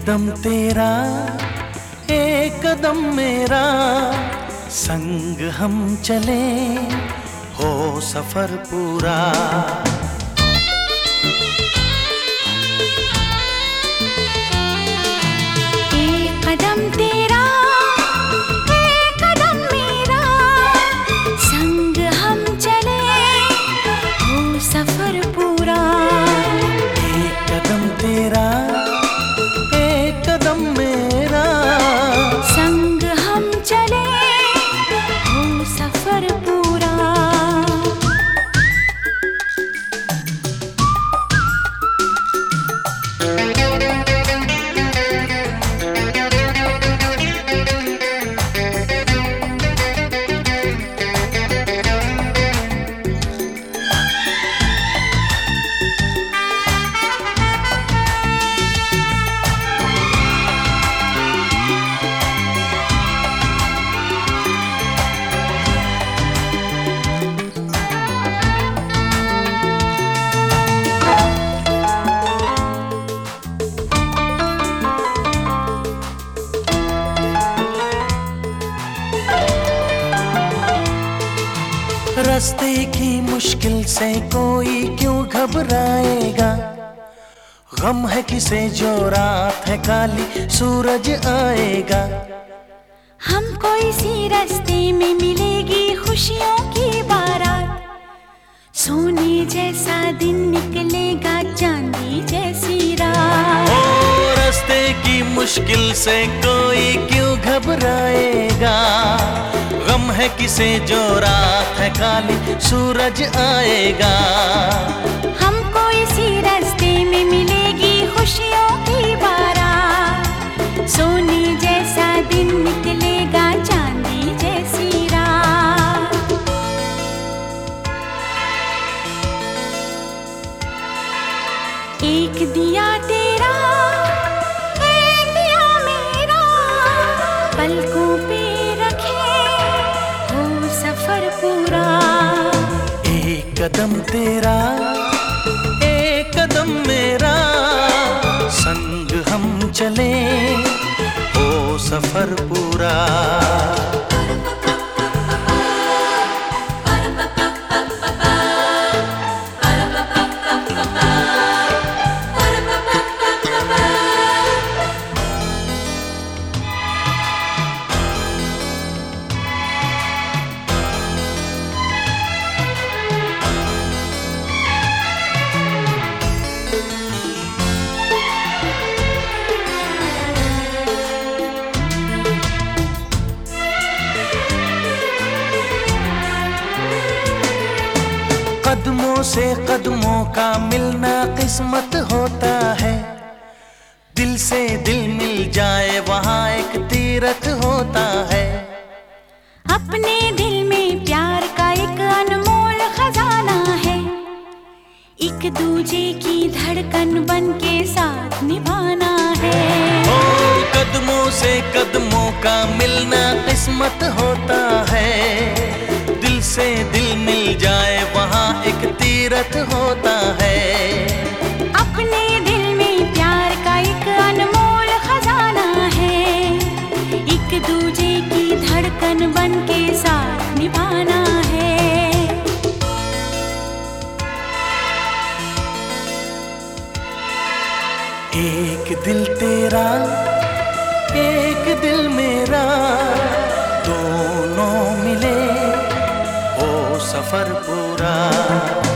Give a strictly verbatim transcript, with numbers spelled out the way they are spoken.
कदम तेरा एक कदम मेरा, संग हम चले हो सफर पूरा। एक कदम तेरा एक कदम मेरा, संग हम चले हो सफर पूरा। एक कदम तेरा एक कदम मेरा, संग हम चले हो सफर पूरा। रास्ते की मुश्किल से कोई क्यों घबराएगा, गम है किसे जो रात है काली सूरज आएगा। हमको इसी रास्ते में मिलेगी खुशियों की बारात, सोने जैसा दिन निकलेगा चांदी जैसी रात। ओ रास्ते की मुश्किल से कोई क्यों घबराएगा, गम है किसे जो रात है काली सूरज आएगा। हमको इसी रास्ते में मिलेगी खुशियों की बारात, सोने जैसा दिन निकलेगा चांदी जैसी रात। एक दिया तेरा एक दिया मेरा, पलकों पे रखे हो सफर पूरा। एक कदम तेरा एक कदम मेरा, संग हम चले हो सफर पूरा। कदमों से कदमों का मिलना किस्मत होता है, दिल से दिल मिल जाए वहाँ एक तीरथ होता है। अपने दिल में प्यार का एक अनमोल खजाना है, एक दूजे की धड़कन बन के साथ निभाना है। ओ कदमों से कदमों का मिलना किस्मत होता है, दिल से दिल मिल जाए वहाँ एक तीरथ होता है। अपने दिल में प्यार का एक अनमोल खजाना है, एक दूजे की धड़कन बन के साथ निभाना है। एक दिल तेरा एक दिल मेरा, दोनों मिले हो सफर पूरा।